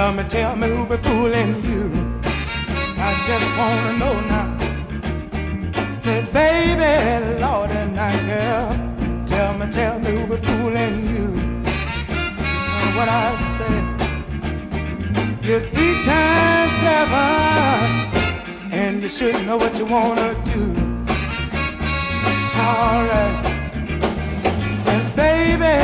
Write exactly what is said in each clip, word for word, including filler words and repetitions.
Tell me, tell me who been fooling you. I just wanna know now. Say, baby, Lord and I, girl. Tell me, tell me who been fooling you. And what I say, you're three times seven, and you should know what you wanna do. Alright. Say, baby,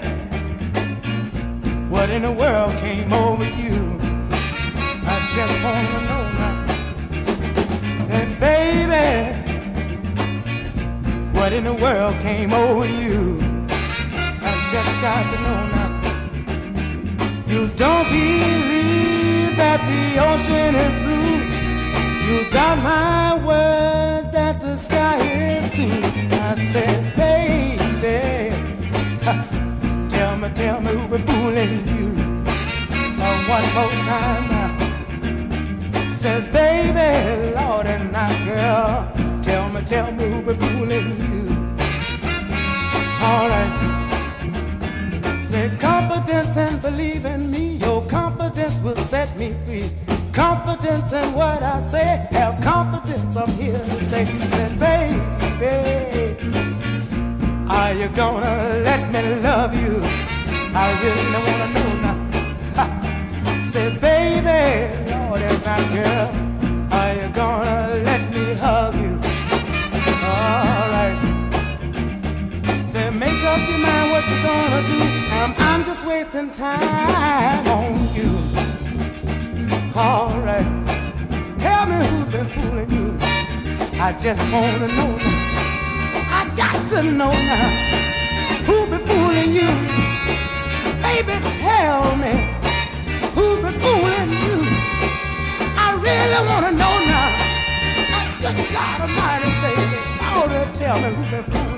what in the world came over you? I just wanna know now. Hey, baby, what in the world came over you? I just got to know now. You don't believe that the ocean is blue. You doubt my word that the sky is too. I said, baby, tell me, tell me who been fooling you. Uh, one more time now. Said, baby, Lord and not girl. Tell me, tell me who been fooling you. All right. Said, confidence and believe in me. Your confidence will set me free. Confidence in what I say. Have confidence I'm here to stay. Said, baby, are you gonna let me love you? I really wanna know now. Ha. Say, baby, Lord and not girl, are you gonna let me hug you? Alright. Say, make up your mind what you're gonna do. I'm, I'm just wasting time on you. Alright. Tell me who's been fooling you. I just wanna know now. I got to know now. Who been fooling you? Baby, tell me who been fooling you. I really wanna know now. Good God Almighty, baby, already tell me who been fooling you.